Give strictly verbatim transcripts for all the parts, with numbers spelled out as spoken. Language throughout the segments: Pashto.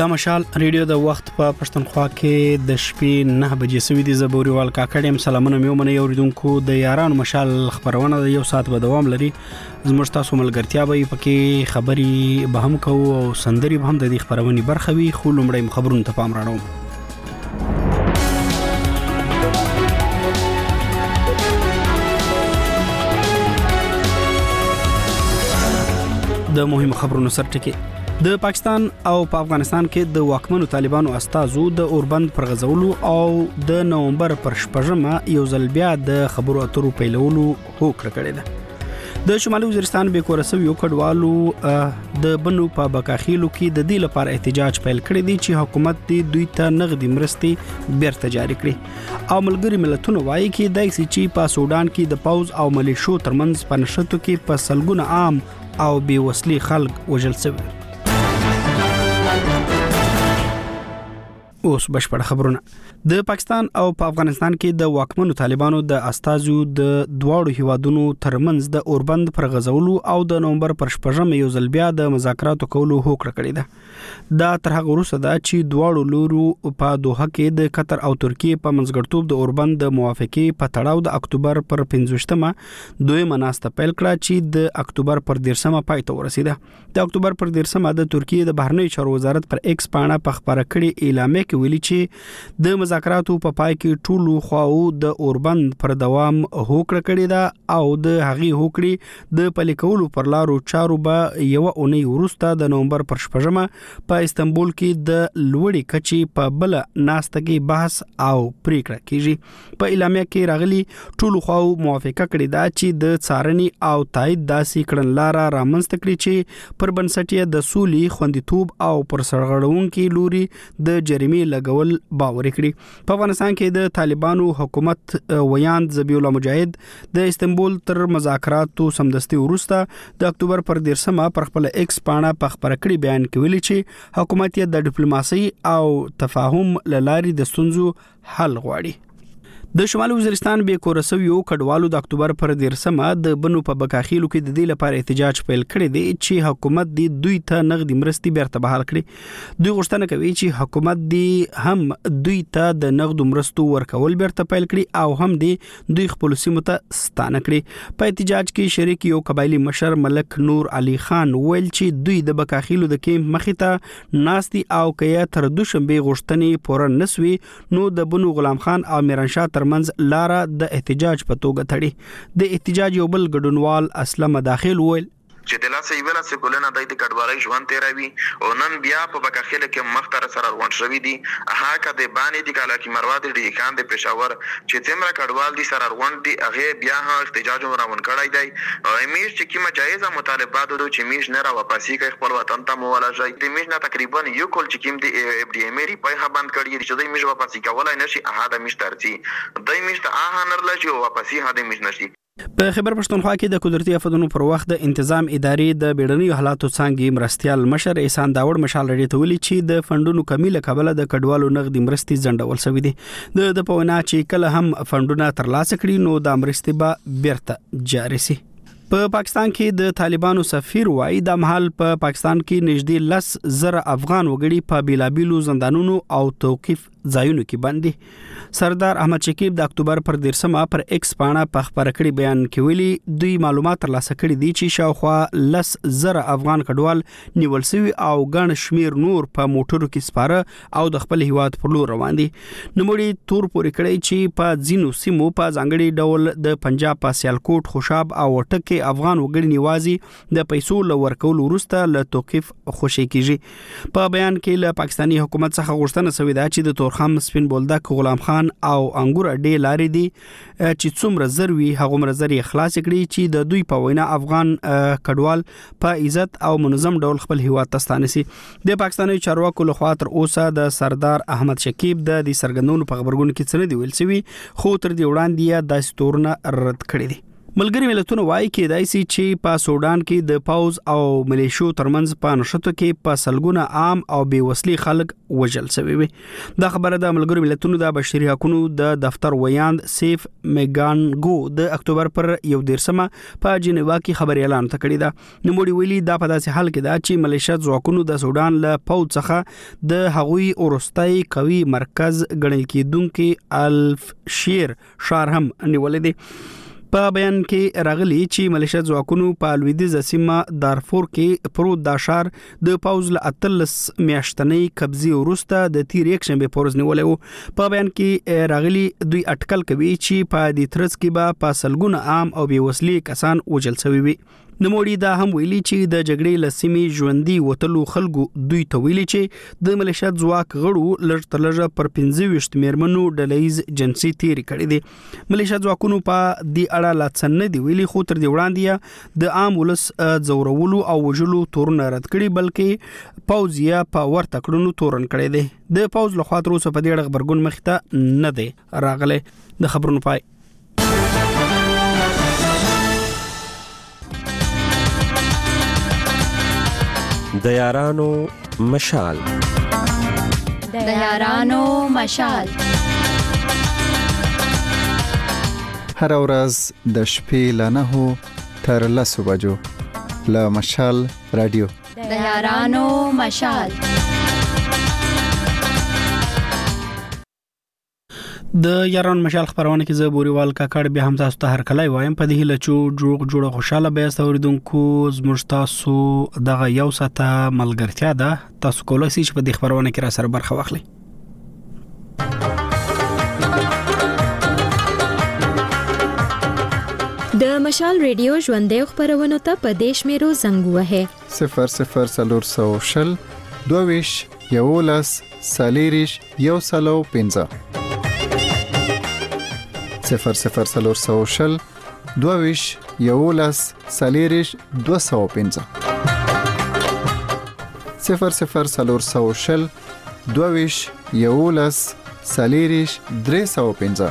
دا مشال ریډیو د وخت په پښتونخوا کې د شپې نه بجې سوي دي. زبوريوال کاکړم سلامونه مې ومنه اوریدونکو. د یارانو مشال خبرونه د یو ساعت به دوام لري. زموږ تاسو ملګرتیا به پکې خبري به هم کوو او سندري به هم د دې خبرونې برخه وي. خو لومړی خبرونه ته پام راوړم. د مهمو خبرونو سرټکی د پاکستان او په افغانستان کې د واکمنو طالبانو استازو د اوربند پر غزولو او د نومبر پر شپږمه یو ځل بیا د خبرو اترو پیلولو هوکړه کړې ده. د شمالي وزیرستان به کورسوي یو کډوالو د بنو په بکاخیلو کې د دې لپاره احتجاج پیل کړی دی چې حکومت دې دوی ته نغدي مرستې بیرته جاری کړي. او ملګری ملتونو وایي کې د چې په سودان کې د پاوز او ملیشو ترمنځ په نشټو کې په سلګونه عام او بې وسلې خلک وژل شوي. اوس بشپړ خبرونه. د پاکستان او په افغانستان کې د واکمنو طالبانو د استازو د دواړو هیوادونو ترمنځ د اوربند پر غزولو او د نومبر پر شپږم یو ځل بیا د مذاکراتو کولو هوکړه کړې ده. دا تر هغه وروسته ده چې دواړو لورو په دوحه کې د قطر او ترکیه په منځګړتوب د اوربند د موافقې په تړاو د اکتوبر پر پنځوستمه دویمه ناسته پیل کړه چې د اکتوبر پر دیرشمه پای ته ورسیده. د اکتوبر پر دیرشمه د ترکیه د بهرنی چارو وزارت پر ایکس پاڼه په خبره کړې اعلامیه کې ویلي چې د مذاکراتو په پای کې ټولو خواو د اوربند پر دوام هوکړه کړې ده او د هغې هوکړې د پلي کولو پر لارو چارو به یو اونۍ وروسته د نومبر پر شپږمه په استنبول کې د لوړې کچې په بل ناسته کې بحث او پریکړه کیږي. په اعلامیه کې راغلي ټولو خواو موافقه کړې ده چې د څارنې او تایید داسې کړنلاره رامنځته کړي چې پر بنسټ د سولې خوندیتوب او پر سرغړونکو لوري د جریمې لګول باور کړي. په افغانستان کې د طالبانو حکومت ویاند ذبیح الله مجاهد د استنبول تر مذاکراتو سمدستي وروسته د اکتوبر پر دیرشمه پر خپل ایکس پاڼه په خبره کړي بیان کې ویلي چې حکومت یې د ډیپلوماسي او تفاهم لارې د ستونزو حل غواړي. د شمالي وزیرستان به کورسوي یو کډوالو د اکتوبر پر دیرشمه د بنو په بکاخیلو کې د دې لپاره احتجاج پیل کړی دی چې حکومت دې دوی ته نغدي مرستې بیرته بحال کړي. دوی غوښتنه کوي چې حکومت دې هم دوی ته د نغدو مرستو ورکول بیرته پیل کړي او هم دې دوی خپل سیمه ته ستانه کړي. په احتجاج کې شریک یو قبایلی مشر ملک نور علي خان ویل چې دوی د بکاخیلو د کیمپ مخې ته ناستي او کیا تر دوشنبه غوښتنې پوره نسوي نو د بنو غلام خان او میرانشاه ترمنځ لاره د احتجاج په توګه تړي. د احتجاج یو بل ګډونوال اسلام داخل ویل چې د لاسه یو لاسه کولنه د دې کډوالۍ ژوند تیروي او نن بیا په بکاخیله کې مختار سره روان شوی دي. هغه کده باندې د کاله کې مرواد دي کان د پېښور چې څومره کډوال دي سره روان دي هغه بیا هم احتجاج روان کړای دی. او امیش چې کیمه جایزه مطالبات د چې میش نه را واپسی کوي خپل وطن ته مولا ځای د میش نه تقریبا یو کول چې کیم دی اف ډی ام ری په ها بند کړی چې د میش واپسی کولای نشي هغه د میش ترتي د میش ته هغه نرل چې واپسی هغه د میش نشي. په خبر پښتونخوا کې د قدرتي آفاتونو پر وخت د انتظام ادارې د بیړنیو حالاتو څنګه مرستيال مشر احسان داوړ مشال لري ته ویلي چې د فندونو کمی له کبله د کډوالو نغدي مرستې ځنډول شوې دي. د پوینا چې کله هم فندونه ترلاسه کړي نو د مرستې به بیرته جاري شي. په پاکستان کې د طالبانو سفیر وایي د محل په پاکستان کې نږدې لس زره افغان وګړي په بیلابیلو زندانونو او توقيف ځایونو کې بندي. سردار احمد شکیب د اکتوبر پر دیرشمه پر ایکس پاڼه په خبره کړي بیان کې ویلي دوی معلومات ترلاسه کړي دي چې شاوخوا لس زره افغان کډوال نیول شوی او ګڼ شمیر نور په موټرو کې سپاره او د خپل هیواد په لور روان دي. نوموړي تور پورې کړي چې په ځینو سیمو په ځانګړي ډول د پنجاب په سیالکوټ خوشاب او ټکي افغان وګړي نیوازي د پیسو لور کول وروسته له توقيف خوشي کیږي. په بیان کې له پاکستاني حکومت څخه غوښتنه شوې ده چې د تورخم سپین بولدک غلام خان او انګور ډې لارې دي چې څومره زروي هغه مرزري اخلاص کړي چې د دوی په وینا افغان کډوال په عزت او منظم ډول خپل هیواد ته ستانسي. د پاکستاني چارواکو لخوا تر اوسه د سردار احمد شکیب د دې سرګندونو په خبرګون کې څه نه دی ویل شوی خو تر دې وړاندې د ستورنه رد کړی دي. ملګری ملتونه وایي کېدای شي چې په سودان کې د پاوز او ملیشو ترمنځ په نشټو کې په سلګونه عام او بې وسلې خلک وژل شوي وي. دا خبره د ملګری ملتونو د بشري حقوقو د دفتر ویاند سیف میګانګو د اکتوبر پر یو دیرشمه په جنیوا کې خبري اعلان کړی دا. نوموړي ویلي دا په داسې حال کې دا چې ملیشیا ځواکونو د سودان له پاوز څخه د هغوی اورستای قوي مرکز ګڼل کېدونکو الف شیر شهر هم نیولې دي. په بیان کې راغلي چې ملیشیا ځواکونو په لویدیځه سیمه دارفور کې پروت دا ښار د پاوز له اتلس میاشتنۍ قبضې وروسته د تیر یک شنبه پورز نیولې وو. په بیان کې راغلي دوی اټکل کوي چې په دې ترڅ کې به په سلګونه عام او بې وسلې کسان وژل شوي وي. نوموړي دا هم ویلي چې د جګړې له سیمې ژوندي وتلو خلکو دوی ته ویلي چې د ملیشیا ځواک غړو لږ تر لږه پر پنځه ویشت میرمنو ډلهییز جنسي تیری کړې دي. ملیشیا ځواکونو په دې اړه لا څه نه دي ویلي، خو تر دې وړاندې د عام ولس ځورولو او وژلو تورونه رد کړي، بلکې پاوز یې په ورته کړنو تورن کړی دی. د پاوز لخوا تر اوسه په دې اړه غبرګون مخې ته نه دی راغلی. د خبرونو پای. د یارانو مشال د یارانو مشال هر ورځ د شپې له نهو تر لسو بجو له مشال رادیو د یارانو مشال. د یاران مشال خبرونه کې زه بوريوال کاکړ به هم تاسو ته هر کله وایم په دې لچو جوړ جوړ خوشاله به اوریدونکو زموږ تاسو دغه یو ساته ملګرتیا ده. تاسو کولای شئ چې په دې خبرونه کې را سره برخه واخلئ. د مشال ریډیو ژوندې خبرونه ته په دیش میرو زنګ وهه صفر صفر سلور سو شل دوویش یولس سالیریش یو سلو پنځه صفر صفر سلور سو شل دوویش یولس سالیریش دو سو پنځه صفر صفر سلور سو شل دوویش یولس سالیریش درې سو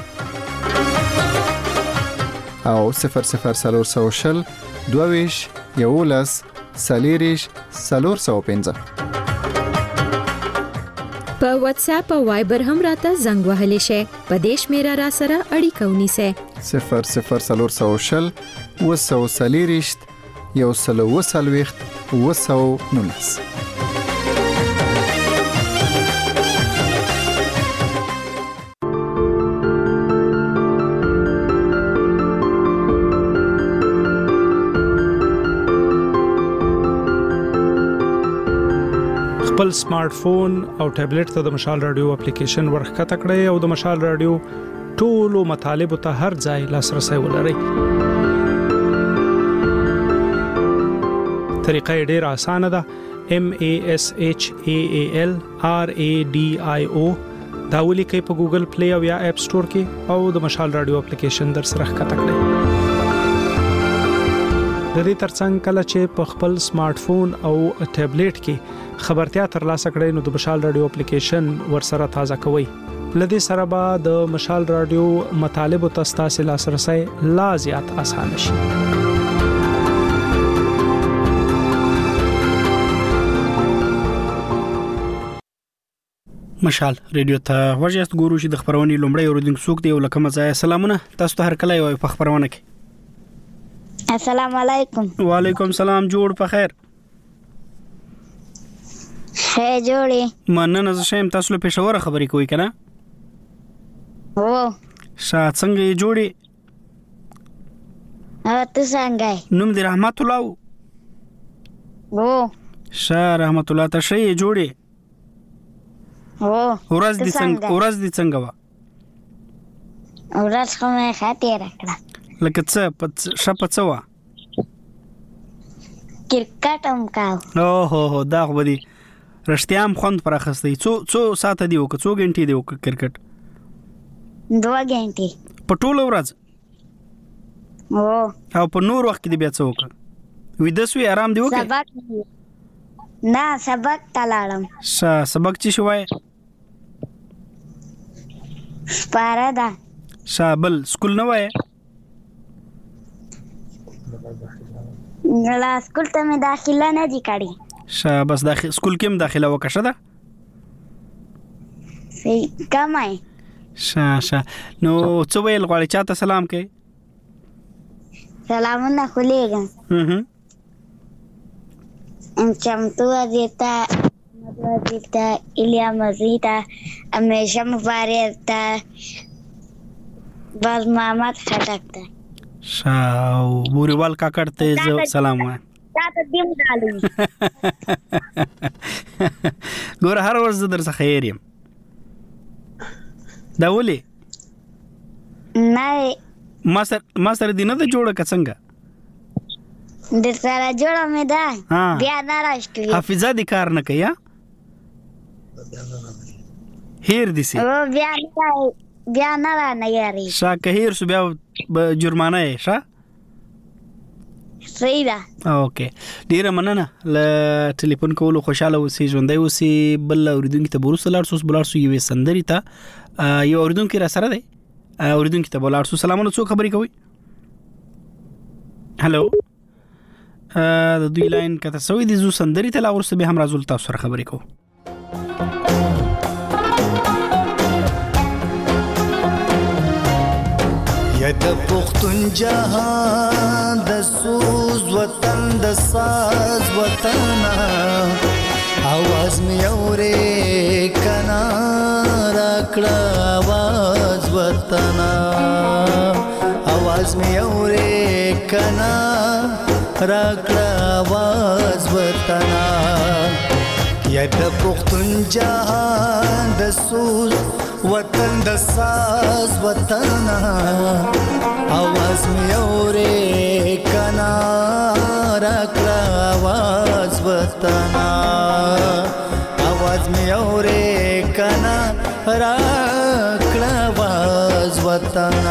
پنځه او صفر صفر سلور سو شل دوویش یولس سالیریش سلور سو پنځه. په واتس اپ او وایبر هم راته زنګ وهلی شي. په دیش میرا را سره اړیکه ونیسه صفر صفر سلور سو شل وسو سالیریشت یو سلو وسلويخت وسو نولس. خپل سمارټ فون او ټابلیټ ته د مشال رادیو اپلیکیشن ورخته کړئ او د مشال رادیو ټولو مطالب ته هر ځای لاسرسي ولرئ. طریقه ډېره اسانه ده. M A S H A A L R A D I O دا ولیکئ په ګوګل پلی او یا اپ سٹور کې او د مشال رادیو اپلیکیشن در سره ښکته کړئ. د دې ترڅنګ کله چې په خپل سمارټ فون او ټابلیټ کې خبرتیا ترلاسه کړئ نو د مشال رادیو اپلیکیشن ورسره تازه کوئ. لدې سره به د مشال رادیو مطالب او تاسو لاسرسي لا زیات آسان شي. مشال ریډیو ته ورجست ګورو چې د خبرونې لومړی اوریدونکو څوک دی او لکه مزه سلامونه تاسو ته هر کله یو په خبرونه کې. السلام علیکم. وعلیکم السلام. جوړ په خیر. خیر جوړې. مننه زه شم تاسو له پېښور خبرې کوي کنه؟ هو. شاه څنګه جوړې؟ ها ته څنګه؟ نوم دې رحمت الله. هو. شاه رحمت الله ته شې جوړې؟ هو. ورځ دې څنګه ورځ دې څنګه وا؟ ورځ کومه خاطر راکړه. لکه څه په شپه څه وا؟ کرکټ هم کاو. او هو هو دا خو دې رښتیا هم خوند پر اخستې. څو څو ساعت دی وک څو غنټې دی وک کرکټ؟ دوه غنټې. په ټول ورځ؟ هو. او په نور وخت کې بیا څه وک؟ وې د سوي آرام دی وک؟ سبق نه سبق تلاړم. ش سبق چې شوای؟ سپاره ده. شابل سکول نه وای؟ لا سکول ته مې داخله نه دي کړې. شه بس داخل سکول کې هم داخله وکړه ده. صحیح کمای. شه شه نو څه ویل غواړي چاته سلام کوي؟ سلامونه خو لېږم. چمتو وزیرته احمد وزیرته ایلیا مزیته همیشه مبارک ته باز محمد خټک ته شاو بوریوال کاکړ ته زه سلام وایم. تا ته دیم ډالو ګوره هر ورځ زه در څخه هېر یم. دا ولې نه ما سره ما سره دې نه ده جوړه که څنګه؟ در سره جوړه مې ده بیا نه راشتوي. حافظه دې کار نه کوي هېر دې سي بیا نه بیا نه رانه یاري شا که هېر سو بیا جرمانه یې شه. صحیح ده. اوکې ډیره مننه له ټلیفون کولو خوشاله اوسئ ژوندی اوسئ. بل اورېدونکي ته به وروسته لاړ سو اوس به لاړ سو یوې سندرې ته. یو اورېدونکي را سره دی اورېدونکي ته به لاړ سو. سلامونه څوک خبرې کوئ؟ هلو د دوی لاین کته سوی دي زو سندرې ته لا وروسته بیا هم راځو تاسو سره خبرې کوو. یا د پښتون جهان د سوز وطن د ساز وطن आवाज می اورې کنا راکړه आवाज وطن आवाज می اورې کنا راکړه आवाज وطن یا د پښتون جهان د سوز وطن د ساز وطن आवाज می اورې کنا راکړه आवाज وطن आवाज می اورې کنا راکړه आवाज وطن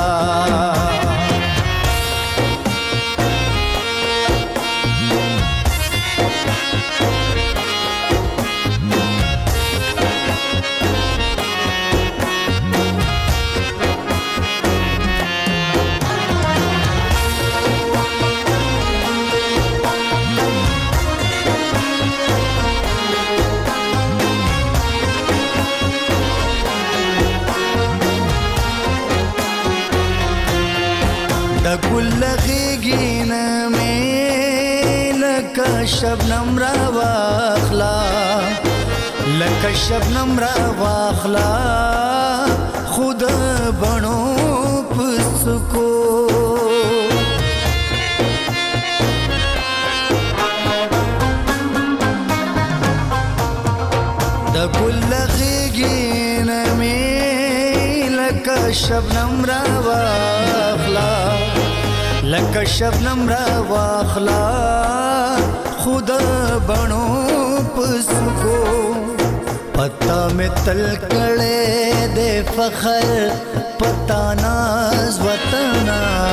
گل غیگین میں لکا شبنم را واخلا لکا شبنم را واخلا خود بنو پسکو دا گل غیگین میں لکا شبنم را واخلا لکه شبنم را واخلا خود بنو پسکو پتا میں تل کڑے دے فخر پتا ناز وطن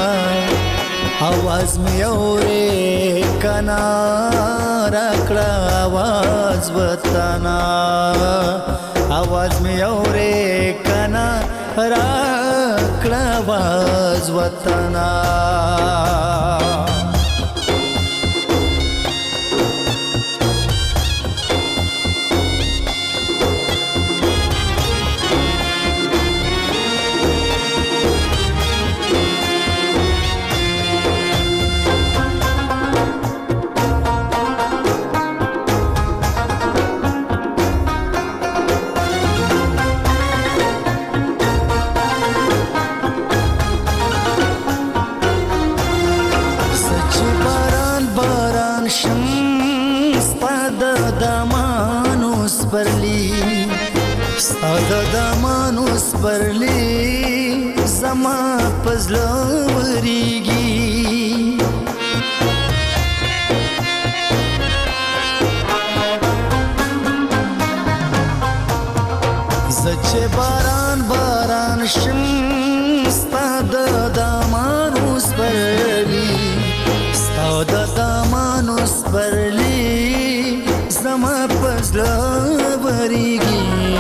आवाज میں اورے کنا راکڑا आवाज وطن आवाज میں اورے کنا راکڑا आवाज وطن ساده د مانوس پرلی زما پزله وریږي زچ باران باران شم ساده د مانوس پرلی ساده د مانوس پرلی زما پزله وریږي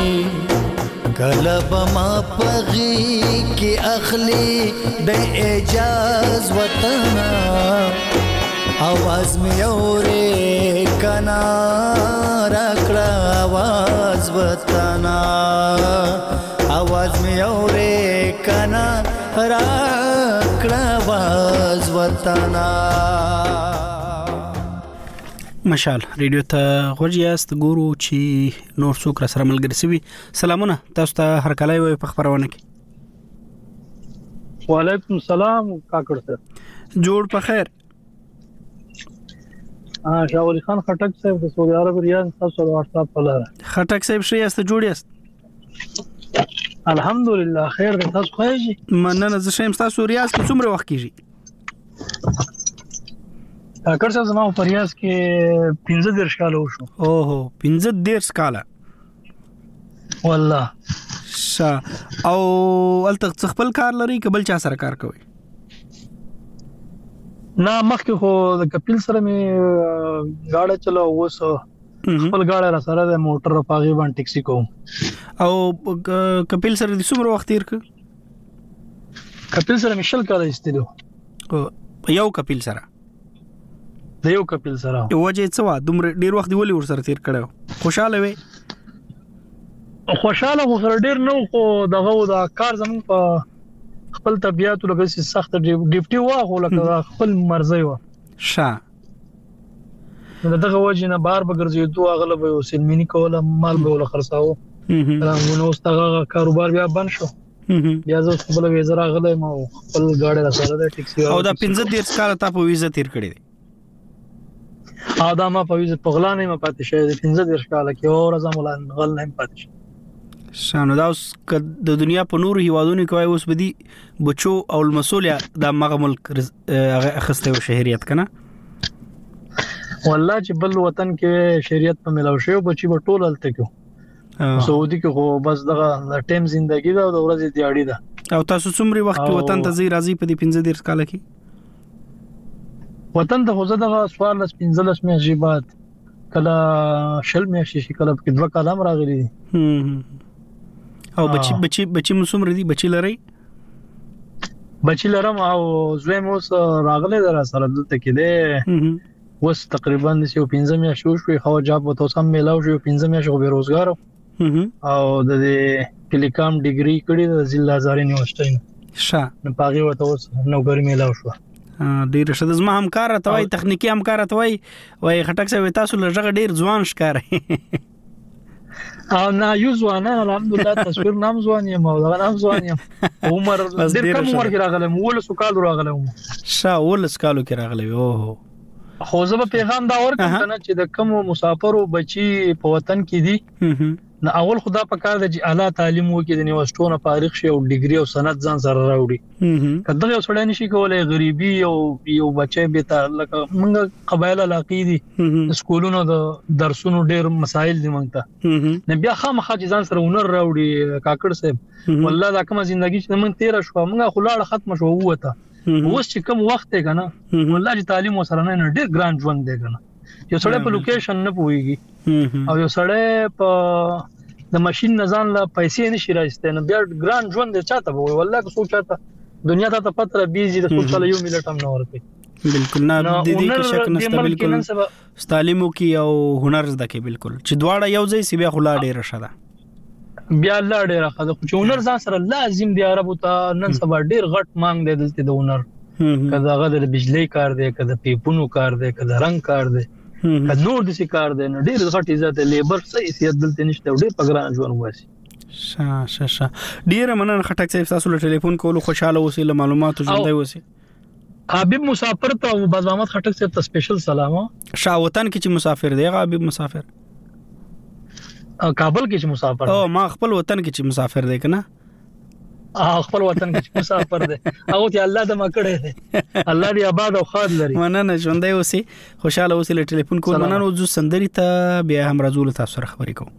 کلب ما پغی کی اخلی د اعجاز وطن आवाज में औरे कना रकड़ा आवाज बताना आवाज में औरे कना रकड़ा आवाज बताना مشال ریډیو ته غوړیاست ګورو چې نور څوک را سره ملګری سوي. سلامونه تاسو ته هر کله وي په خبرونه کې. وعلیکم السلام کاکړ سره جوړ په خیر. ها شاول خان خټک صاحب د سعودي عرب ریاض تاسو له واتس اپ ولا خټک صاحب شې است جوړیاست. الحمدلله خیر ده تاسو خوږی مننه زه شیم تاسو ریاض کې څومره وخت کیږي؟ کاکړ صاحب زما په ریاض کې پنځه درش کال وشو. اوهو پنځه درش کال والله شا او الته خپل کار لري کبل چا سره کار کوي؟ نه مخکې خو د کپیل سره می گاډه چلو اوس خپل گاډه را سره د موټر پاغي باندې ټیکسي کوم. او کپیل سره د څومره وخت تیر ک؟ کپیل سره مشل کال استلو. او یو کپیل سره د یو کپیل سره وجه څه وا دومره ډیر وخت دی ولې ور سره تیر کړو؟ خوشاله وې؟ خوشاله خو سره ډیر نو خو دغه د کار زمون په خپل طبيعت لږه سخت ډیپټي واغو لکه خپل مرزي و شا دغه وجه نه بار بغرزي دوه اغلب یو سلمینی کوله مال به ول خرڅاو نو استغه کاروبار بیا بند شو بیا زه خپل ویزه راغله ما خپل گاډي را سره د ټیکسي او دا پنځه دیرش کال ته په ویزه تیر کړی دی او دا ما په ویزه په غلانې ما پاتې شوی د پنځه دیرش کال کې او ورځم ولان غل نه پاتې شي شانو دا اوس د دنیا په نورو هیوادونو کې اوس بدی بچو او المسؤلیه د مغه ملک اخسته او شهریت کنه والله چې بل وطن کې شهریت په ملاو شو بچي په ټول الته کې سعودي کې خو بس دغه ټیم ژوندۍ دا د ورځې دیاړي ده. او تاسو څومره وخت وطن ته ځي راځي په دې پنځه دیرش کال کې؟ وطن ته خو دغه سوال لس پنځلس میاشتې بعد کله شل میاشتې کله کې دوه کلام راغلي دي. او بچي بچي بچي مسوم ردي بچي لري بچي لرم او زوی مو راغله در سره دلته کې ده وس تقریبا یو پنځه میاشتې شوې خو جاب وته سم میلاو شو پنځه میاشتې بیروزګار او د ټیلیکام ډیګري کړی د ضلع هزار یونیورسيټي شا نه پاغي وته اوس نوګری میلاو شو. ډیر شته زما همکار ته وای تخنیکی همکار ته وای وای خټک سوي تاسو لږه ډیر ځوان ښکار او نه یو ځوان الحمدلله تصویر نام ځوان یم او دا نام ځوان یم عمر ډیر کم عمر کې راغلم ولس کال راغلم شا ولس کالو کې راغلی اوه خو زه په پیغام دا ورکړم کنه چې د کوم مسافرو بچي په وطن کې دي نو اول خدا په کار د اعلی تعلیم وکړي د یونیورسيټونو فارغ شي او ډیګري او سند ځان سره راوړي کله یو سړی نشي کولای غریبي او یو بچي به تر لکه موږ قبایل علاقې دي سکولونو د درسونو ډېر مسایل دي موږ ته نه بیا خامخا ځان سره ونر راوړي کاکړ صاحب والله دا کومه ژوندۍ چې موږ تیر شو موږ خلاړه ختم شو وته اوس چې کوم وخت دی کنه والله چې تعلیم وسره نه ډېر ګران ژوند دی کنه یو سړی په لوکیشن نه پويږي او یو سړی په د ماشين نزان لا پیسې نشي راځته نو بیا ګران ژوند دی چاته وي والله که څوک چاته دنیا ته پته بيزي د څوک یو ملت هم نه ورته بالکل نه د دې کې شک نشته بالکل تعلیمو کې او هنر زده کې بالکل چې دواړه یو ځای سی بیا خلا ډېر شته بیا لا ډېر خاطر چې هنر ځان سره لازم دی عربو ته نن سبا ډېر غټ مانګ دی دلته د هنر کله هغه د بجلی کار دی کله پیپونو کار دی کله رنگ کار دی کله نور د سی کار دی ډېر غټ عزت لیبر صحیح سیادت دلته نشته ډېر پګران ژوند واسي شا شا شا ډیر مننه خټک صاحب تاسو له ټلیفون کولو خوشاله اوسئ له معلوماتو ژوندۍ اوسئ. حبیب مسافر ته او باز محمد خټک صاحب ته سپیشل سلام. شاه وطن کې چې مسافر دی حبیب مسافر کابل کې چې مسافر او ما خپل وطن کې چې مسافر دی کنه خپل وطن کې مسافر دی او ته الله د مکړه دی الله دې آباد او خاد لري. مننه ژوندۍ اوسئ خوشاله اوسئ له ټلیفون کول مننه او سندري ته بیا هم راځو له تاسو سره خبرې کوم.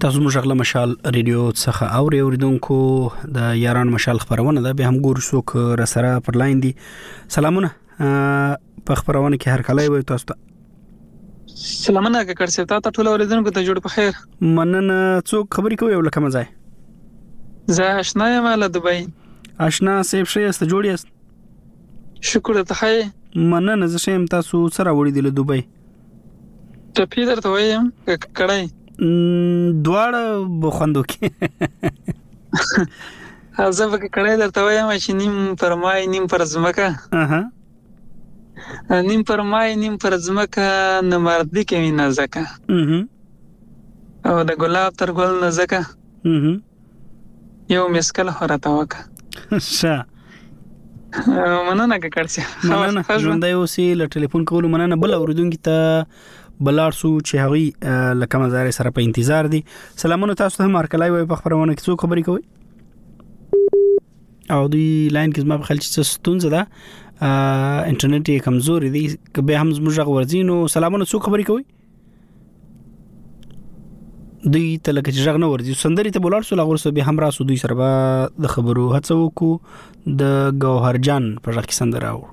تاسو موږ غل مشال ریډیو څخه او اوریدونکو د یاران مشال خبرونه ده به هم ګور څوک را سره پر لاین دي. سلامونه په خبرونه کې هر کله وي تاسو ته. سلامونه ککړ سي تاسو ټول اوریدونکو ته جوړ په خیر. مننه. څوک خبرې کوي ولکه مزای؟ زه آشنا یم له دوبۍ. آشنا سیب شي است جوړی است. شکر ته خی. مننه. زه شم تاسو سره وړي دی له دوبۍ. ټپی درته وایم کړای. دواړه بخوندو کې زه به کړای درته وایم چې نیم پر مای نیم پر زمکه. اها نیم پر مای نیم پر زمکه نه مردی کوي نه زکه. او د ګلاب تر ګل نه زکه. یو مسکل هراته وکه. ښه مننه کړسي. مننه. ژوندۍ اوسې له ټلیفون کولو مننه. بل اوریدونکو ته بلار سو چې هغه لکه مزار سره په انتظار دي. سلامونه تاسو ته مارکلای وي په خبرونه کې څو خبرې کوي او دی لاین کې زما په خل چې ستونزه ده انټرنیټ یې کمزوري دي کبه هم زموږ غورځینو. سلامونه څو خبرې کوي دوی ته لکه چې ژغ نه ورځي سندري ته بلار سو لاغور سو به هم راسو دوی سره د خبرو هڅه وکړو د گوهر جان په ژغ کې سندره و.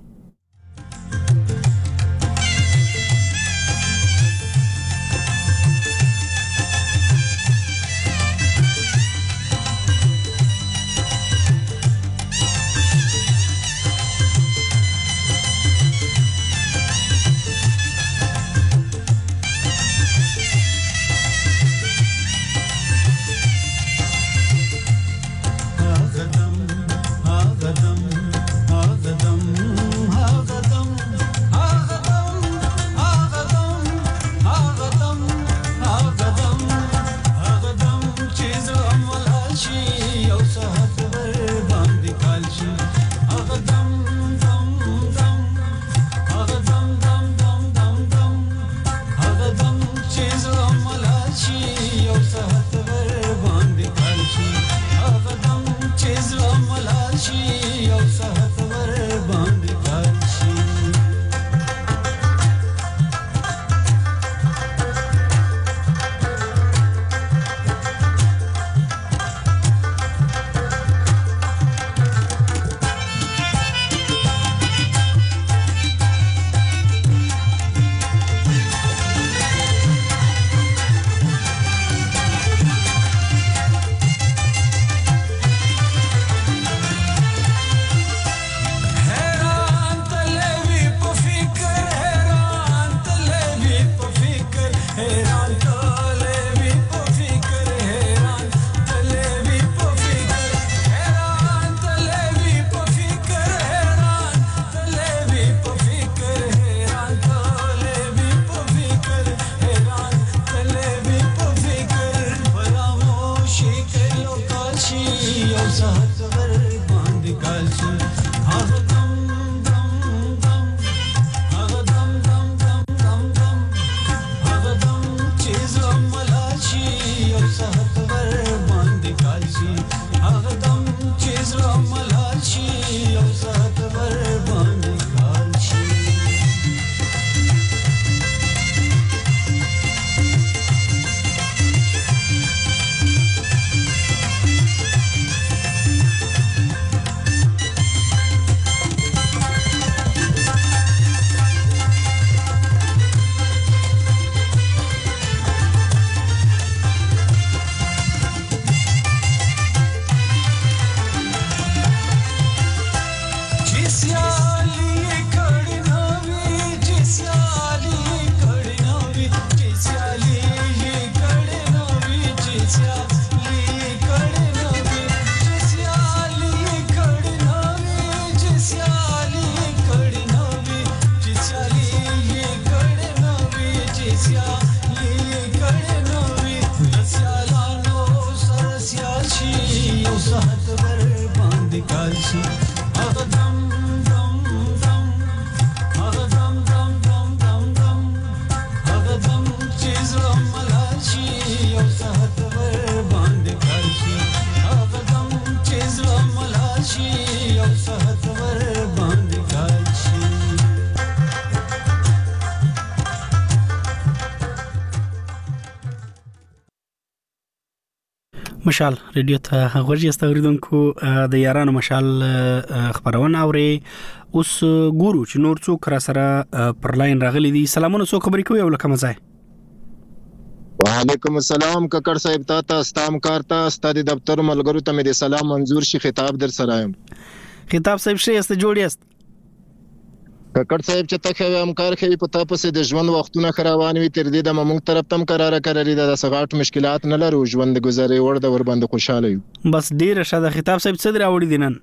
مشال ریډیو ته غوږی استوریدونکو د یارانو مشال خبرونه اوري اوس ګورو چې نور څوک را سره پر لاین راغلي دي. سلامونه، څوک خبرې کوي او لکه مزای؟ وعلیکم السلام ککړ صاحب، تا ته استام کارتا استاد دفتر ملګرو ته مې سلام منظور شي خطاب در سره یم. خطاب صاحب شي است جوړی است ککړ صاحب چې تاسو هم کار کوي په تاسو د ژوند وختونه خرابان وي تر دې د موږ طرف تم قراره کړی د سغاټ مشکلات نه لرو، ژوند گزاري ور د ور باندې خوشاله یو. بس ډیر ښه. د خطاب صاحب څه راوړي دینن؟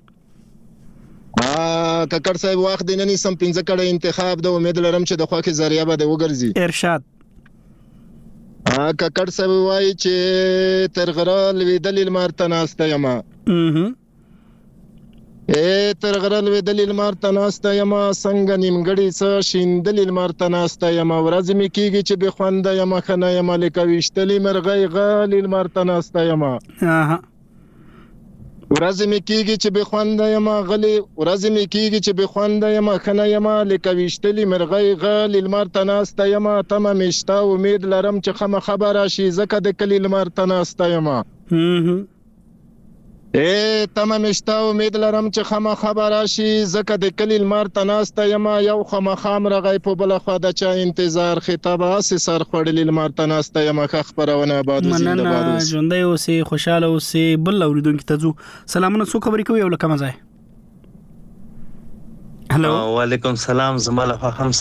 ا ککړ صاحب وخت دینن سم پنځه کړه انتخاب د امید لرم چې د خوخه ذریعہ به د وګرځي. ارشاد ا ککړ صاحب وایي چې تر غره لویدل المارته ناسته یما اها اے تر غره لویدل المارته ناسته یما څنګه نیمګړی څه شیندل المارته ناسته یما ورځ می کیږي چې به خوند یما خنه یما لیکويشتلی مرغی غال المارته ناسته یما اها ورځ می کیږي چې به خوند یما غلی ورځ می کیږي چې به خوند یما خنه یما لیکويشتلی مرغی غال المارته ناسته یما تمام مشتا امید لرم چې خمه خبره شي زکه د کلی المارته ناسته یما اها اے تمام مشتا امید لرم چې خمه خبره شي زکه د کلی المارته ناسته یما یو خمه خام رغی په بل خو د چا انتظار خطاب اس سر خړل المارته ناسته یما خبرونه بعد زنده باد مننه ژوندۍ اوسې خوشاله اوسې. بل اوریدونکو ته ځو. سلامونه، څوک خبرې کوي او لکه مزای؟ هلو وعلیکم السلام، زماله هم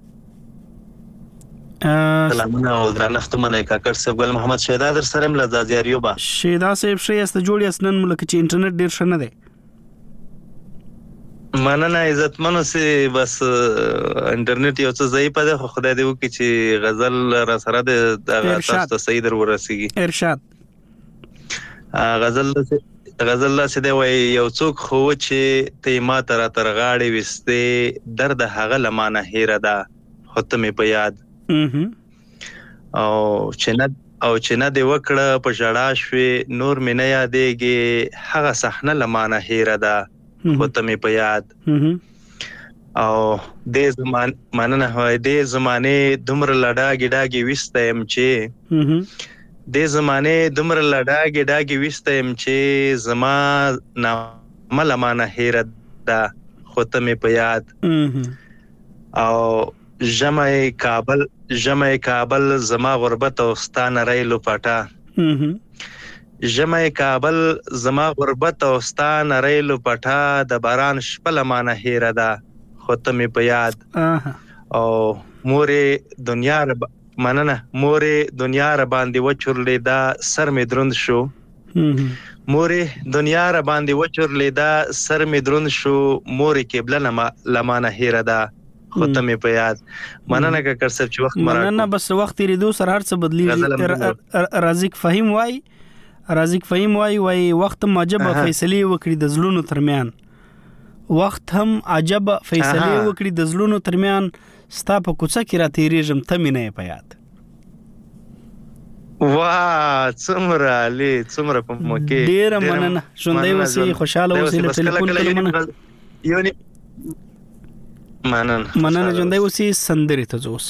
سلامونه او درنښت منه کاکړ صاحب ګل محمد شیدا در سره مل زازیاریو با شیدا صاحب شي است جوړی اسنن ملک چې انټرنیټ ډیر شنه دی. مننه عزت منو سي بس انټرنیټ یو څه ضعیف ده، خو خدای دې وکړي چې غزل را سره د تاسو ته صحیح در ورسیږي. ارشاد غزل غزل الله سي دی وای یو څوک خو چې ته ما تر تر غاړي وسته درد هغه لمانه هیره ده خو ته مې په یاد او چې نه او چې نه دی وکړه په ژړا شوې نور مې نه یادېږي هغه صحنه لمانه هیره ده خو ته مې په یاد او دې زمان مننه هوای دې زمانه دومره لډاګي ډاګي وستم چې دې زمانه دومره لډاګي ډاګي وستم چې زما نه ملمانه هیره ده خو ته مې په یاد او جمع کابل جمع کابل زما غربت او ستانه ریلو پټا جمع کابل زما غربت او ستانه ریلو پټا د باران شپه لمانه هیره ده خو ته مې په یاد او مورې دنیا رب مننه مورې دنیا ر باندې وچورلې دا سر مې دروند شو مورې دنیا ر باندې وچورلې دا سر مې دروند شو مورې قبله لمانه هیره ده خو ته مې په یاد. مننه ککړ صاحب چې وخت مرا مننه بس وخت ریدو سره هر څه بدلیږي. رازق فهیم وای رازق فهیم وای وای وخت عجب فیصله وکړي د زلونو ترمیان وخت هم عجب فیصله وکړي د زلونو ترمیان ستا په کوڅه کې را تیریږم ته مې نه په یاد. وا څومره علي څومره په موکه ډیر مننه ژوندۍ اوسې خوشاله اوسې له ټلیفون کلمه یونی مننه مننه ژوندۍ اوسې سندري ته زوس.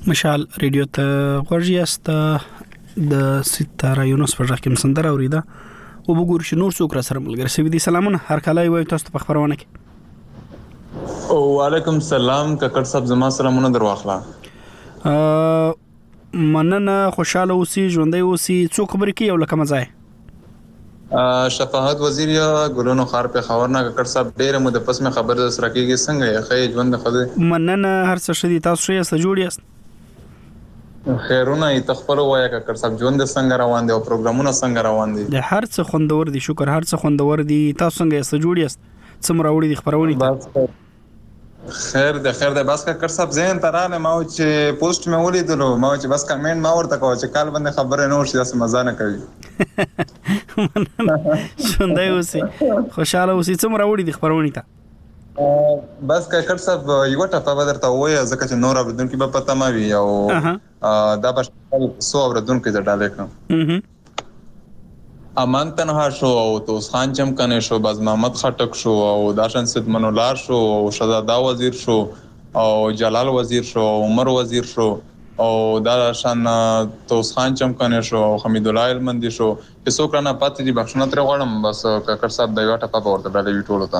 مشال ریډیو ته غوړیاست د ستاره یونس په ځکه مسندره اوریدا او وګور چې نور څوک را سره ملګری سوي دي. سلامونه هر کله وي تاسو په خبرونه کې. او وعلیکم السلام ککړ صاحب زما سلامونه درواخلا. ا مننه خوشاله اوسې ژوندۍ اوسې څوک خبرې کوي او لکه مزای شفاعت وزیر یا ګلونو خار په خبرنا ککړ صاحب ډېر مو د پس مې خبر سره کېږي څنګه یې خې ژوند خدای مننه هر څه شدي تاسو یې سره جوړیاست خیرونه ای تخپل وای ککړ صاحب ژوند څنګه روان دي او پروګرامونه څنګه روان دي د هر څه خوندور دي شکر هر څه خوندور دي تاسو څنګه یې سره جوړیاست څومره وړي دي خبرونه خیر د خیر د بس ککړ صاحب زین تراله ما چې پوسټ مې ولیدلو ما چې بس کمنټ ما ورته کوم چې کال باندې خبره نه ورشي تاسو مزه نه کوي څنګه اوسې خوشاله اوسې څومره وړي دي خبرونه ته بس ککړ صاحب یو ټاپه بدرته وای ځکه چې نور اوردون کې به پته ما وی او دا بس سو اوردون کې ځړاله کوم امان تنها شو او توس خان چمکنه شو باز محمد خټک شو او داشن سید منولار شو او شهزاده وزیر شو او جلال وزیر شو عمر وزیر شو او داشن توس خان چمکنه شو او حمید الله المندی شو که څوک نه پاتې دي بخښنه تر غواړم بس ککړ صاحب د یو ټاپه ورته ډالې ویټول تا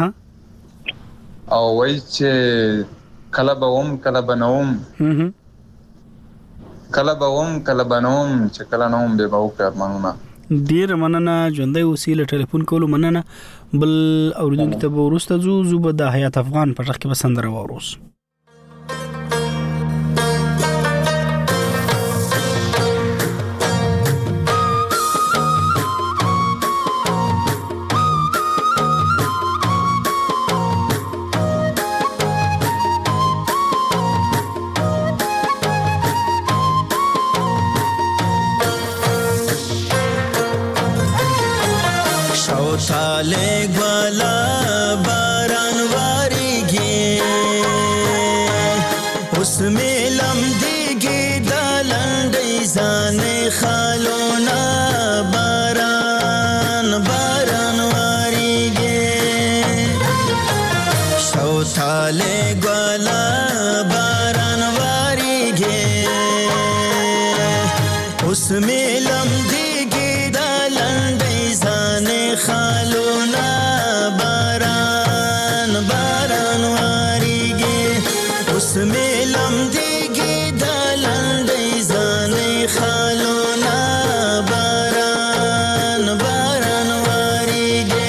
او وای چې کله به وم کله بنوم کله به وم کله بنوم چې کله نوم به به وکړم ډیر مننه ژوندۍ وسیله ټلیفون کولو مننه بل اوریدونکو ته ورسته زو زوب د حیات افغان په ځکه به سندره وروس شاله ګوالا باران واریږي اوس ملم دیږي د لنډۍ ځانې خالونه باران باران واریږي شاله ګوالا باران واریږي اوس ملم دیږي د لنډۍ ځانې خالونه باران باران واریږي اوس ملم دیږي د لنډۍ ځانې خالونه باران باران واریږي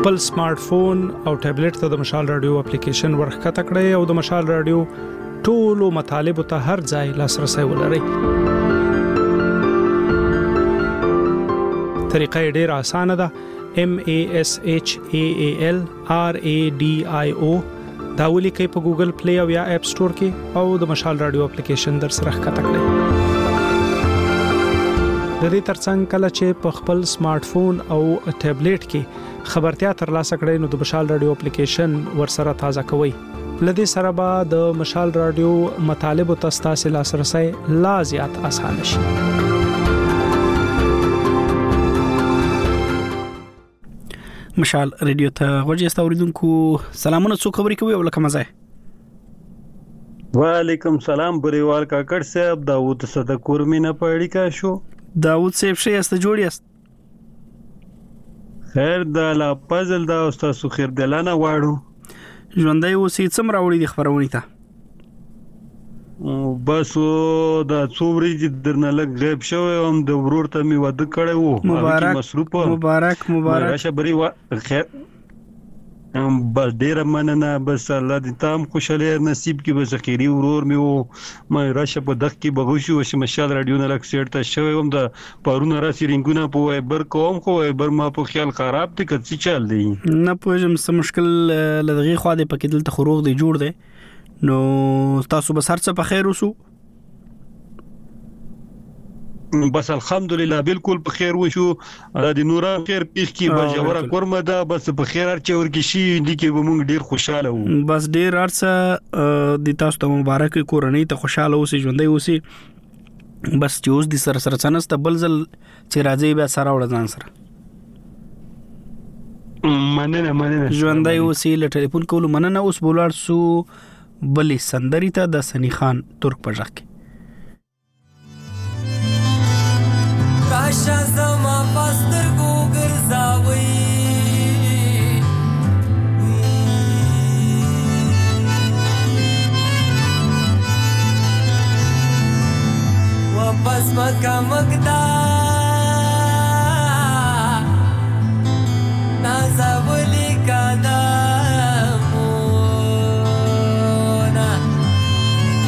خپل سمارټ فون او ټابلیټ ته د مشال رادیو اپلیکیشن ورخکته کړئ او د مشال رادیو ټولو مطالبه ته هر ځای لاسرسي ولرئ. طریقه ډیره اسانه ده. M A S H A A L R A D I O دا ولیکئ په ګوګل پلی او یا اپ سٹور کې او د مشال رادیو اپلیکیشن در سره ښکته کړئ. د دې ترڅنګ کله چې په خپل سمارټ فون او ټابلیټ کې خبرتیا ترلاسه کړئ نو د مشال رادیو اپلیکیشن ور سره تازه کوئ. لدې سره به د مشال رادیو مطالب او تاسو لاسرسي لا زیات اسانه شي. مشال رادیو ته غوږی استوریدونکو سلامونه، څو خبرې کوي او لکه مزه. وعلیکم سلام بریوال کاکړ صاحب، داوود صدق کورمینه پړی کا شو. داوود صاحب شه است جوړی است. خیر د لا پزل دا استاد خیر دلانه واړو. ژوندۍ اوسې څم راوړي د خبرونه ته. بس دا څووري چې درنه لګ غیب شوی هم د ورور ته می واده کړی وو. مبارک مبارک مبارک. راشه بری وا خیر ام بس ډیر مننه، بس الله دې تام خوشاله نصیب کې بس خیری ورور می وو. ما راشه په دغه کې بغوشي او مشال رادیو نه لګ سیټ ته شوی هم د پارونه را سرینګونه په وایبر کوم خو وایبر ما په خیال خراب دي کڅ چل دی نه پوهم څه مشکل لږه خو دې پکې دلته خروغ دی جوړ دی. نو تاسو به سر څه په خیر وسو؟ بس الحمدلله بالکل په خیر وشو. د نوران خیر پیښ کی بجوره کورمه ده، بس په خیر ارچ ورکی شي دي کې به مونږ ډیر خوشاله وو. بس ډیر ارڅه د تاسو ته مبارک کورنۍ ته خوشاله اوسئ، ژوندۍ اوسئ. بس چې اوس د سر سره څنسته بلزل چې راځي به سره وړ ځان سره. مننه مننه ژوندۍ اوسئ. له ټلیفون کولو مننه. اوس بولار سو بلی سندری ته د سنی خان ترک په ژغ کې. کاشا زما پستر کو ګرځاوي واپس مکه مکدا نازولی کدا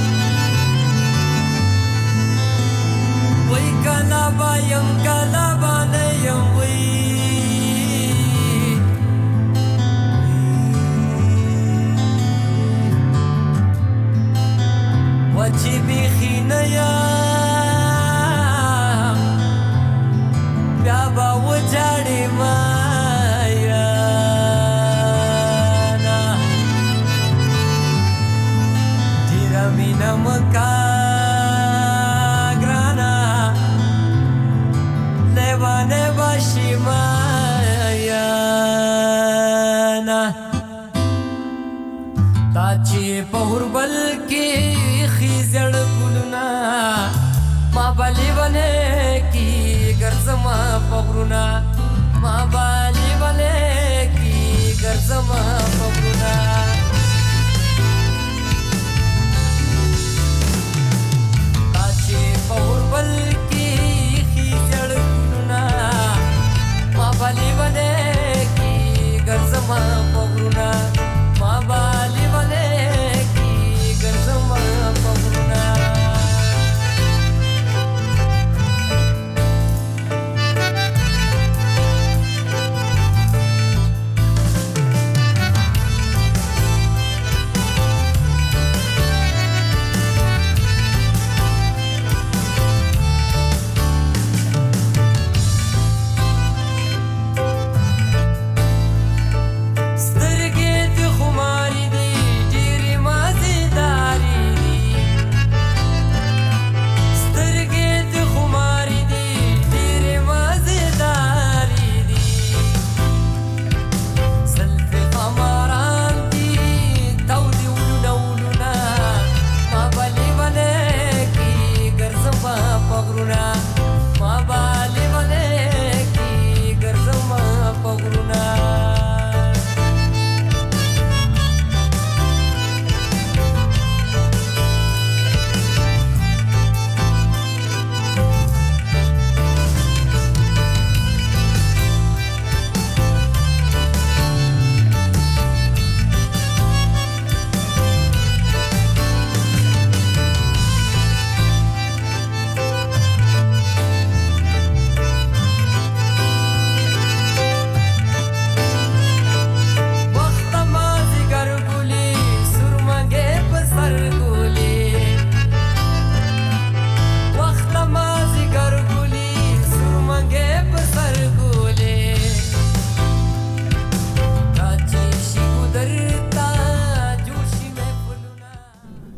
Kalaba, young Kalaba.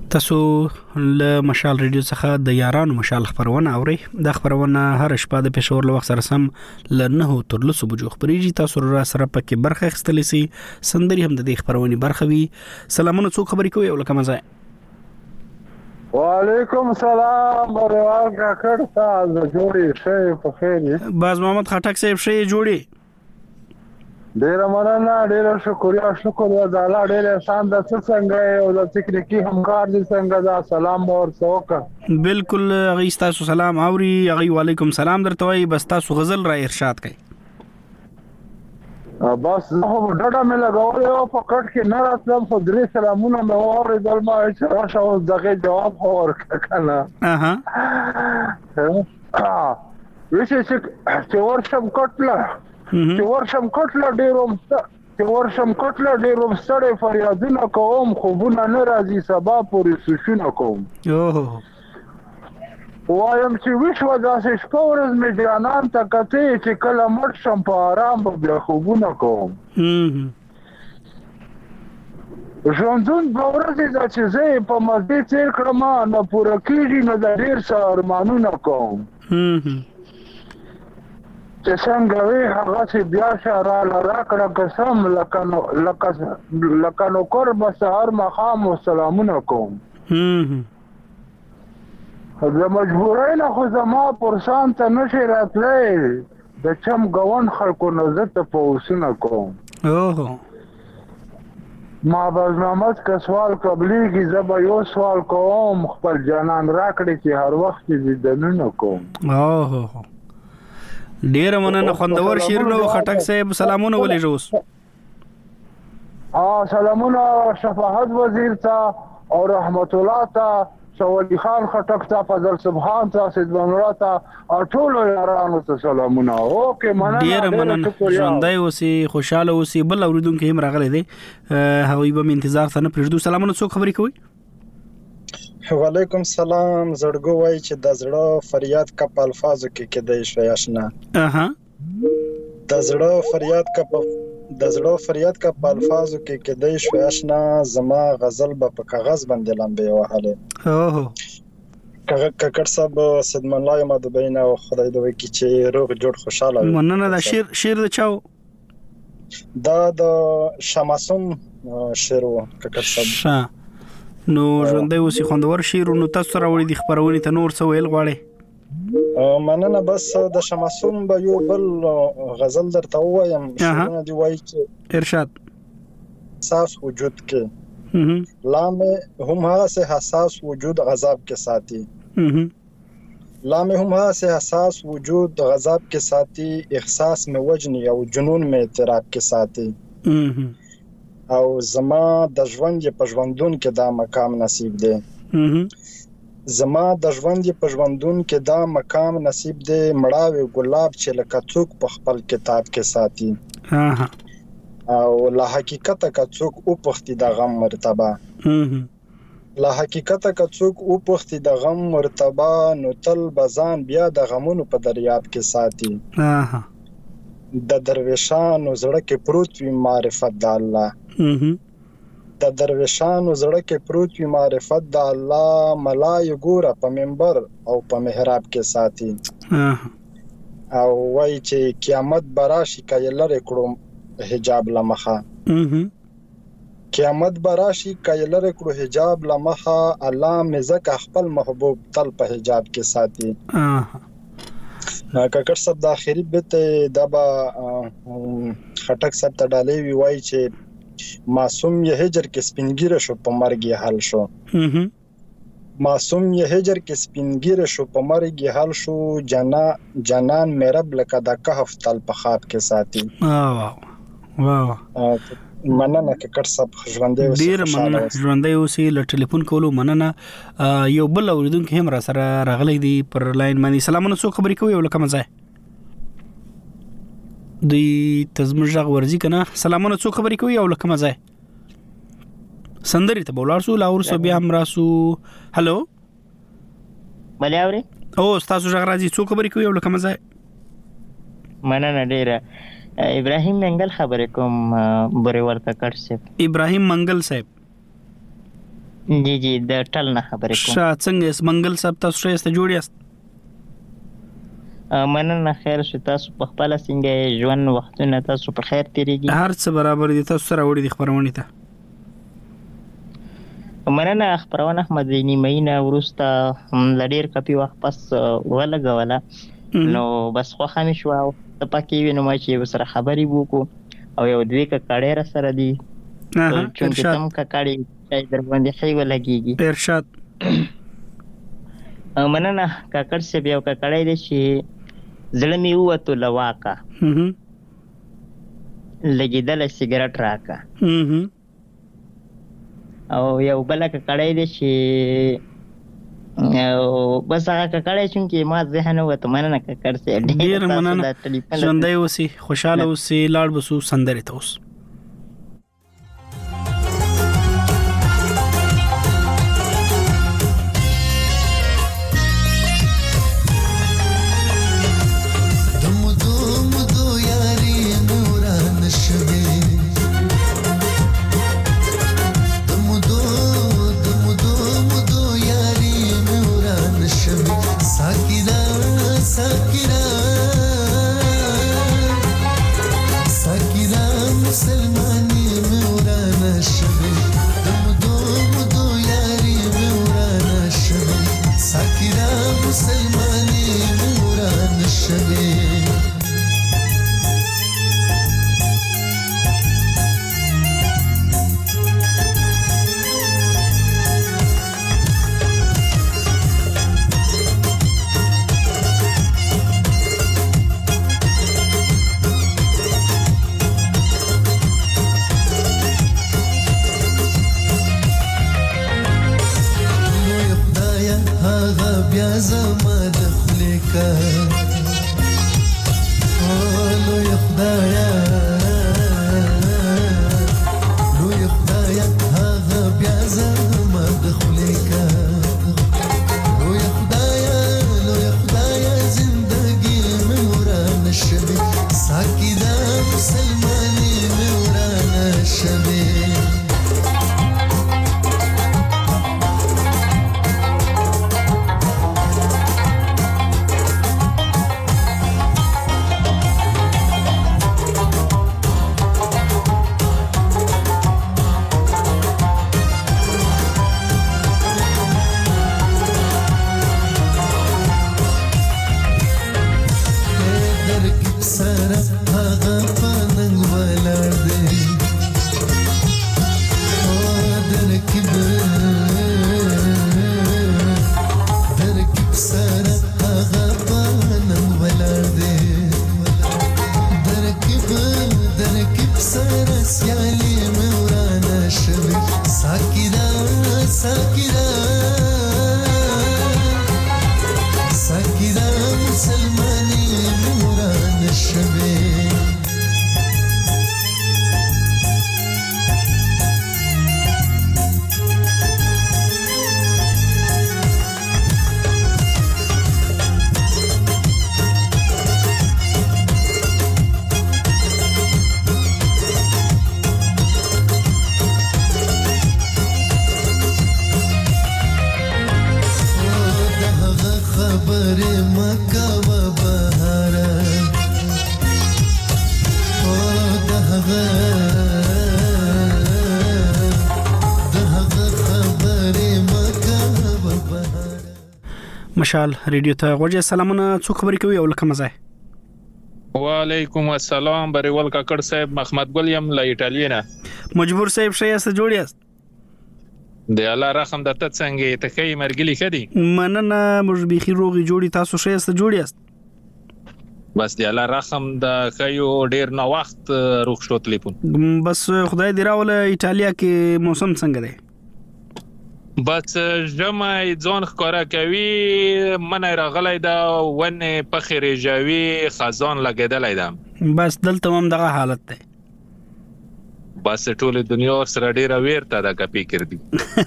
تاسو له مشال ریډیو څخه د یارانو مشال خبرونه اوري. د خبرونه هر شپه د پېښور له وخت سره سم ل نه تر لسو بجو خبريږي. تاسو را سره پکې برخه اخستلی سي سندري هم د دې خبرونه برخه وي. سلامونه څوک خبرې کوي او لکه مزه. وعلیکم السلام ورحمت الله وبرکاته. جوړې شي په خیر. باز محمد خټک صاحب شي جوړې. ډیر مننه ډیر شکریا شکر د الله ډیر احسان د څنګه او د تکنیکی همکار دي څنګه دا سلام اور څوک. بالکل غي تاسو سلام اوري غي وعلیکم سلام درته وي. بس تاسو غزل را ارشاد کړئ. بس نو ډډه مې لګولې او په کټ کې نه راتلم خو درې سلامونه مې واورېدل ما چې راشه اوس دغه جواب ورکړه کنه. اها ویشه چې ورشم کټله چې ورشم کټله ډېروم چې ورشم کټله ډېروم ستړی فریادونه کوم خوبونه نه راځي سبا پورې سوشونه کوم. وایم چې وشوه داسې شپه ورځ مې جانان ته کتې چې کله مړ شم په آرام به بیا خوبونه کوم. ژوندون به ورځې ده چې زه یې په مزې تېر کړم نه پوره کېږي نو د ډېر څه ارمانونه کوم. چې څنګه وي هغسې بیا شه راله راکړه قسم لکه نوکر به سهار ماښام و سلامونه کوم. د مجبورۍ نه خو زما پرسان ته نشي راتلی د چم ګوند خلکو نه زه تپوسونه کوم. ما باز محمد که سوال قبلیږي زه به یو سوال کوم خپل جانان راکړي چې هر وخت یې دیدنونه کوم. ډیر مننه خوندور شیرونه خټک صاحب سلامونه ولېږه. اوس اه سلامونه شفاعت وزیر ته او رحمت الله ته شوالي خان خټک ته فضل سبحان ته سید منور ته ټول یارانو ته سلامونه. اوکې مننه ډیر مننه ژوندۍ اوسئ خوشاله اوسئ. بل اوریدونکو هم راغلی دی هغوی به مې انتظار ته نه پرېږدو. سلامونه څوک خبرې کوي؟ وعلیکم سلام. زړګو وای چې د زړه فریاد کا په الفاظو کې کېدای شي آشنا. اها د زړه فریاد کا په د زړه فریاد کا په الفاظو کې کېدای شي آشنا. زما غزل به په کاغذ باندې لمبه وهاله. اوه کاکړ صاحب سیدمن الله ما د بین او خدای دوی کې چې روغ جوړ خوشاله وي. مننه. دا شیر شیر د چاو دا د شماسوم شیر و کاکړ صاحب. نو ژوندۍ اوسې خوندور شعرونه تاسو سره وړي دي خبرونې ته نور څه ویل غواړئ؟ مننه. بس د شماسوم به یو بل غزل درته ووایم. شعرونه دي وایي چې ارشاد حساس وجود کې لامه هم هغسې حساس وجود غضب کې ساتي. لامه هم هغسې حساس وجود غضب کې ساتي. احساس مې وجني او جنون مې اضطراب کې ساتي. او زما د ژوند په ژوندون کې دا مقام نصیب دی. زما د ژوند په ژوندون کې دا مقام نصیب دی. مړاوي ګلاب چې لکه څوک په خپل کتاب کې ساتي. او لا حقیقت کا څوک او پختی د غم مرتبه. لا حقیقت کا څوک او پختی د غم مرتبه. نو تل بزان بیا د غمونو په دریاب کې ساتي. د درویشانو زړه کې پروت وي معرفت د الله. د درویشانو زړه کې پروت وي معرفت د الله. ملای ګوره په منبر او په محراب کې ساتي. او وای چې قیامت براشي کای لره کړو حجاب لمخه. قیامت براشي کای لره کړو حجاب لمخه. الله مزک خپل محبوب تل په حجاب کې ساتي. کاکړ صاحب د اخیری بیت دبا خټک صاحب ته ډالې وی وای چې معصوم یې هجر کې سپینګیره شو په مرګ یې حل شو. معصوم یې هجر کې سپینګیره شو په مرګ یې حل شو. جنا جنان مې رب لکه د کهف تل په خواب کې ساتي. واه واه مننه کاکړ صاحب ژوندۍ اوسئ. ډیر مننه ژوندۍ اوسئ. له ټلیفون کولو مننه. یو بل اوریدونکو هم را سره راغلی دی پر لاین باندې. سلامونه څوک خبرې کوي او له کومه ځای؟ دوی تزمر ژغ ورځي کنه. سلامونه څوک خبرې کوي او له کومه ځای؟ سندري ته بولار سو لاور سو بیا هم راسو. هالو بلې اوري او تاسو ژغ راځي څوک خبرې کوي او له کومه ځای؟ مننه ډیره. ابراهیم منګل خبرې کوم بوري ورته کړ صاحب. ابراهیم منګل صاحب جی جی د ټل نه خبرې کوم. شا څنګه اس منګل صاحب تاسو ښه جوړ یاست؟ مننه خیر شو تاسو په خپل څنګه ژوند وختونه تاسو په خیر تیریږي؟ هر څه برابر دي. تاسو سره وړي د خبرونه ته مننه. خبرونه احمد نیمه ورسته لډیر کپی وخت پس ولګوله نو بس خو خامي شو او د پکې وینم چې سره خبري وکړو او یو دوی ککړې را سره دي چې تم ککړې چې در باندې خي ولګيږي. ارشاد مننه ککړ څه بیا ککړې دي چې زړه می وته لواکا لګیدل سیګریټ راکا او یو بل ککړې دي چې او بس هغه ککړې چې ما ذهن وته مننه ککړ څه ډیر مننه. ژوندۍ اوسې خوشاله اوسې لاړ بسو سندرې ته اوس. مشال ریډیو ته غوږی سلامونه. څو خبرې کوي او لکه مزه؟ وعلیکم السلام بریول کاکړ صاحب محمد ګل یم له ایټالیا نه. مجبور صاحب ښه یاست جوړ یاست؟ د الله رحم درته څنګه ته کوي مرګلی خدي؟ مننه موږ بيخي روغي جوړي تاسو ښه یاست جوړ یاست؟ بس د الله رحم د خيو ډیر نو وخت روغ شو تلیفون. بس خدای دې راوله ایټالیا کې موسم څنګه دی؟ بس جمعي ځون ښکارا کوي منه راغلی دا ونه پخې رجاوي خزان لګیدلای دا. بس دلته هم دغه حالت دی. بس ټول دنیا سره ډیره ویرته دا کپی کړی.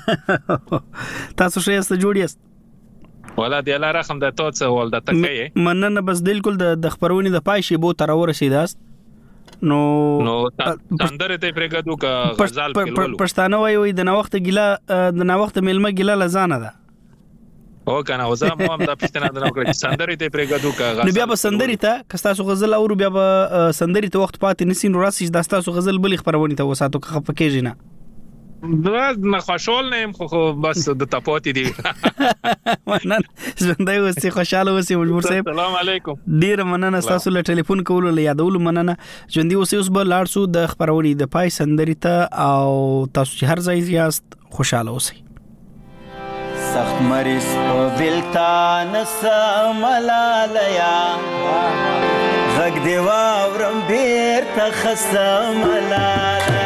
تاسو ښه یاست جوړ یاست؟ ولا دی الله رحم د تاسو ول د تکي مننه. بس بالکل د خبرونې د پای شی بو تر ورسیداست نو نو سندره ته پرګدو کا غزال کولو پښتانه وایي د نو وخت ګیلا د نو وخت ملما ګیلا لزانه ده او کنه او زه مو هم د پښتنه د نو کړی سندره ته پرګدو کا غزال نو بیا به سندري ته کستاسو غزل او بیا به سندري ته وخت پاتې نسین راسي د تاسو غزل بل خبرونه ته وساتو خپکیږي نه دا نه خوشحال نیم خو بس د تپاتې دی مننه ژوندۍ اوسې خوشاله اوسې مجبور صاحب السلام علیکم ډیر مننه تاسو له ټلیفون کولو له یادولو مننه ژوندۍ اوسې اوس به لاړ شو د خبرونې د پای سندري ته او تاسو چې هر ځای یاست خوشاله اوسئ سخت مریض په بلتان سملالیا غږ دی واورم بیرته خسم ملالیا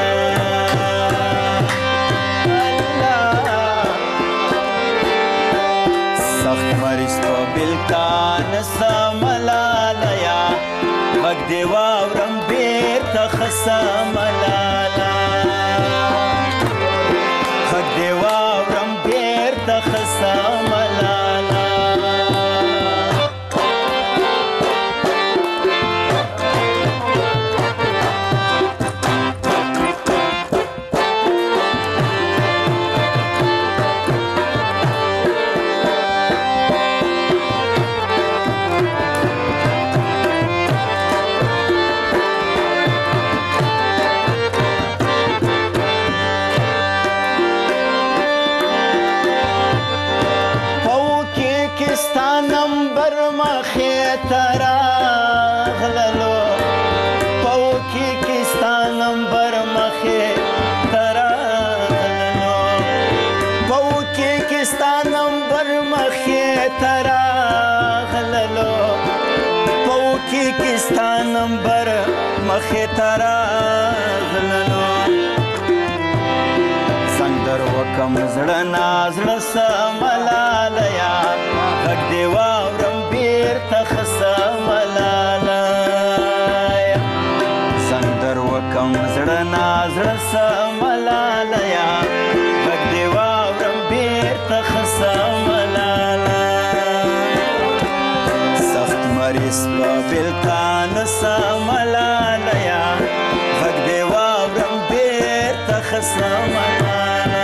سخت مریض په بلتان سملالیا غږ دی واورم بیرته خسم ملالا غږ دی واورم بیرته خسم ملالا نمبر مخه ترا غلنو سندر وکم زړه نازړه سملالیا غږ دی واورم بیرته خسملالا سندر وکم زړه نازړه سملالیا غږ دی واورم بیرته خسملالا سخت مریض په بلتان سملالیا غږ دی واورم بیرته خسملالا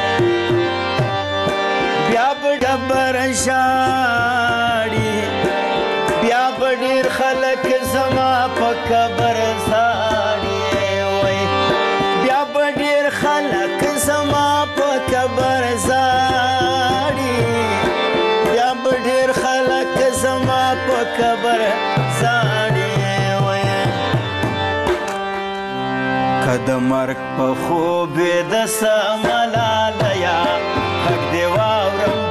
بیا به ډبر ژاړي بیا به ډېر خلک زما په قبر زاړي وای بیا به ډېر خلک زما په قبر زاړي بیا به ډېر خلک زما په قبر زاړي د مرګ په خوب د سملالیا غږ دی واورم